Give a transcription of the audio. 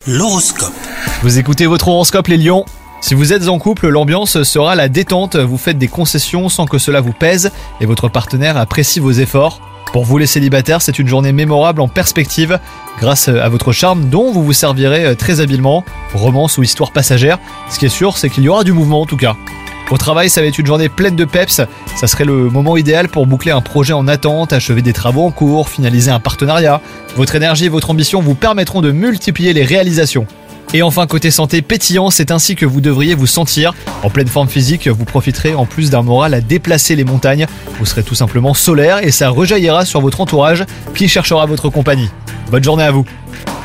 L'horoscope. Vous écoutez votre horoscope les lions. Si vous êtes en couple, l'ambiance sera la détente, vous faites des concessions sans que cela vous pèse et votre partenaire apprécie vos efforts. Pour vous les célibataires, c'est une journée mémorable en perspective grâce à votre charme dont vous vous servirez très habilement, romance ou histoire passagère. Ce qui est sûr, c'est qu'il y aura du mouvement en tout cas. Au travail, ça va être une journée pleine de peps, ça serait le moment idéal pour boucler un projet en attente, achever des travaux en cours, finaliser un partenariat. Votre énergie et votre ambition vous permettront de multiplier les réalisations. Et enfin, côté santé pétillant, c'est ainsi que vous devriez vous sentir. En pleine forme physique, vous profiterez en plus d'un moral à déplacer les montagnes. Vous serez tout simplement solaire et ça rejaillira sur votre entourage qui cherchera votre compagnie. Bonne journée à vous.